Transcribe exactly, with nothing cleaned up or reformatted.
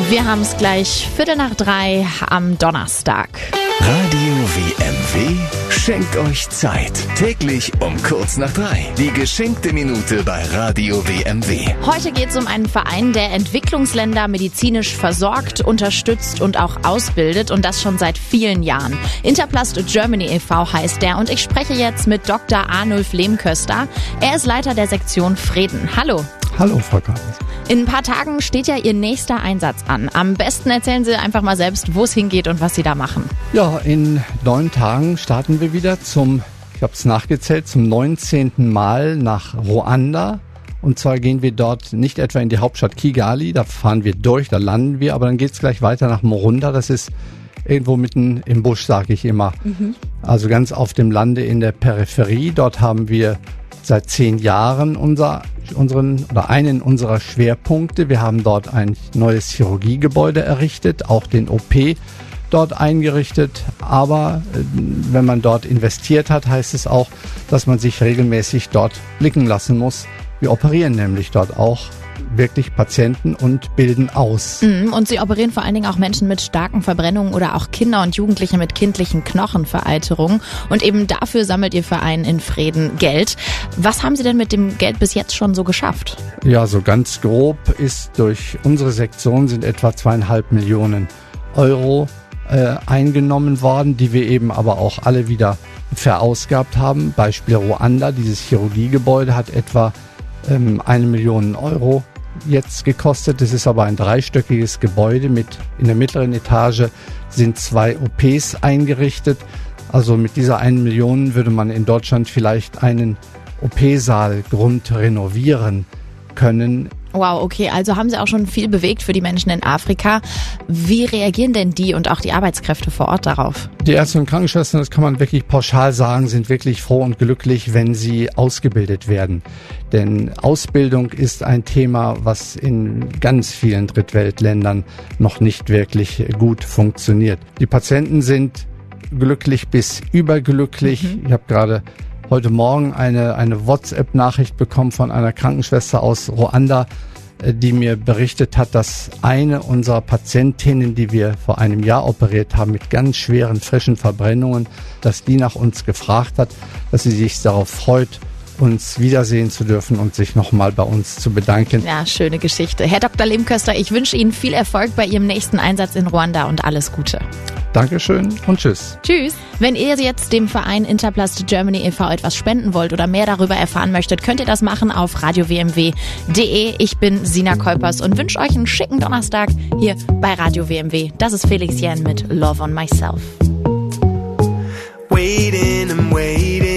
Wir haben es gleich Viertel nach drei am Donnerstag. Radio W M W schenkt euch Zeit. Täglich um kurz nach drei. Die geschenkte Minute bei Radio W M W. Heute geht es um einen Verein, der Entwicklungsländer medizinisch versorgt, unterstützt und auch ausbildet. Und das schon seit vielen Jahren. Interplast Germany e V heißt der. Und ich spreche jetzt mit Doktor Arnulf Lehmköster. Er ist Leiter der Sektion Vreden. Hallo. Hallo, Frau Kahn. In ein paar Tagen steht ja Ihr nächster Einsatz an. Am besten erzählen Sie einfach mal selbst, wo es hingeht und was Sie da machen. Ja, in neun Tagen starten wir wieder zum, ich habe es nachgezählt, zum neunzehnten Mal nach Ruanda. Und zwar gehen wir dort nicht etwa in die Hauptstadt Kigali, da fahren wir durch, da landen wir, aber dann geht es gleich weiter nach Morunda. Das ist irgendwo mitten im Busch, sage ich immer. Mhm. Also ganz auf dem Lande in der Peripherie. Dort haben wir seit zehn Jahren unser, unseren oder einen unserer Schwerpunkte. Wir haben dort ein neues Chirurgiegebäude errichtet, auch den O P dort eingerichtet. Aber äh, wenn man dort investiert hat, heißt es auch, dass man sich regelmäßig dort blicken lassen muss. Wir operieren nämlich dort auch wirklich Patienten und bilden aus. Und Sie operieren vor allen Dingen auch Menschen mit starken Verbrennungen oder auch Kinder und Jugendliche mit kindlichen Knochenvereiterungen. Und eben dafür sammelt Ihr Verein in Vreden Geld. Was haben Sie denn mit dem Geld bis jetzt schon so geschafft? Ja, so ganz grob ist durch unsere Sektion sind etwa zweieinhalb Millionen Euro äh, eingenommen worden, die wir eben aber auch alle wieder verausgabt haben. Beispiel Ruanda, dieses Chirurgiegebäude hat etwa ähm, eine Million Euro jetzt gekostet. Das ist aber ein dreistöckiges Gebäude mit, in der mittleren Etage sind zwei O Ps eingerichtet. Also mit dieser einen Million würde man in Deutschland vielleicht einen O P-Saal grund renovieren können. Wow, okay, also haben Sie auch schon viel bewegt für die Menschen in Afrika. Wie reagieren denn die und auch die Arbeitskräfte vor Ort darauf? Die Ärzte und Krankenschwestern, das kann man wirklich pauschal sagen, sind wirklich froh und glücklich, wenn sie ausgebildet werden. Denn Ausbildung ist ein Thema, was in ganz vielen Drittweltländern noch nicht wirklich gut funktioniert. Die Patienten sind glücklich bis überglücklich. Mhm. Ich habe gerade heute Morgen eine, eine WhatsApp-Nachricht bekommen von einer Krankenschwester aus Ruanda, die mir berichtet hat, dass eine unserer Patientinnen, die wir vor einem Jahr operiert haben, mit ganz schweren, frischen Verbrennungen, dass die nach uns gefragt hat, dass sie sich darauf freut, uns wiedersehen zu dürfen und sich nochmal bei uns zu bedanken. Ja, schöne Geschichte. Herr Doktor Lehmköster, ich wünsche Ihnen viel Erfolg bei Ihrem nächsten Einsatz in Ruanda und alles Gute. Dankeschön und tschüss. Tschüss. Wenn ihr jetzt dem Verein Interplast Germany e V etwas spenden wollt oder mehr darüber erfahren möchtet, könnt ihr das machen auf radio w m w punkt d e. Ich bin Sina Kolpers und wünsche euch einen schicken Donnerstag hier bei Radio W M W. Das ist Felix Jähn mit Love on Myself. Waiting and waiting.